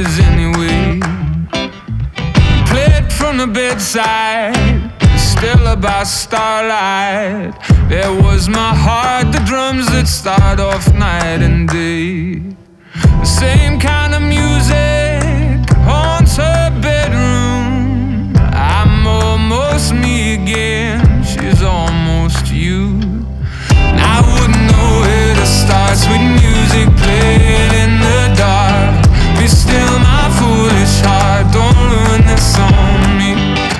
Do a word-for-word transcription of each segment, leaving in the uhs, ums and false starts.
was anyway. Played from the bedside, still about starlight. There was my heart, the drums that start off night and day. The same kind of music haunts her bedroom. I'm almost me again, she's almost you. And I wouldn't know where to start. Sweet music playing in the dark. Be still my foolish heart, don't ruin this on me.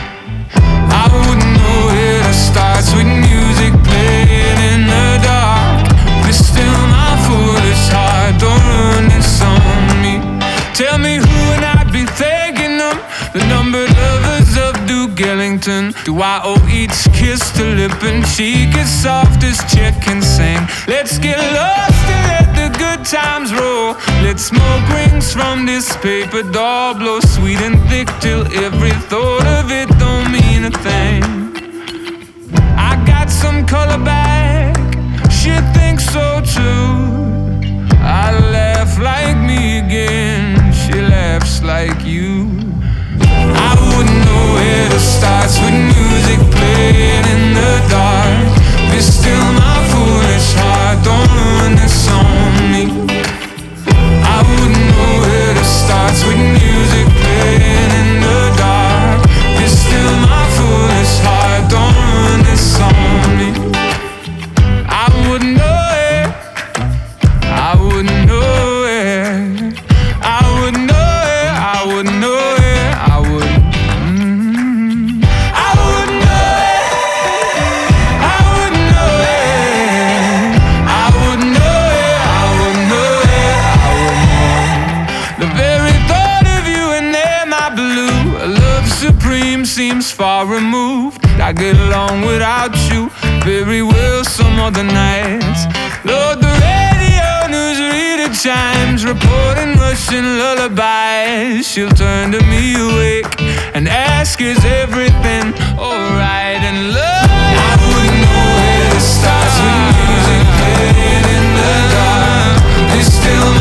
I wouldn't know where to start. Sweet music playing in the dark. Be still my foolish heart, don't ruin this on me. Tell me who and I'd be thanking them. The numbered lovers of Duke Ellington. Do I owe each kiss to lip and cheek as soft as Chet can sing? Let's get lost and let the good times roll. Let smoke rings from this paper doll blow sweet and thick till every thought of it don't mean a thing. I got some color back, she thinks so too. I laugh like me again, she laughs like you. I wouldn't know where to start. Sweet music playing in the dark. Be still my foolish heart, don't ruin this on me. I wouldn't know where to start. Sweet music playing in the dark. Be still my foolish heart, don't ruin this on me. I wouldn't know it, I wouldn't know it, I wouldn't know it, I wouldn't know it, I would. Mm, I wouldn't know it, I wouldn't know it, I wouldn't know it, I wouldn't know it, I wouldn't. The very thought of you and there, my blue, a love supreme seems far removed. I get along without you very well some other nights. Lord, the radio newsreader chimes, reporting Russian lullabies. She'll turn to me awake and ask, is everything alright? And love, I wouldn't know where to start. Sweet music playing in the dark. It's still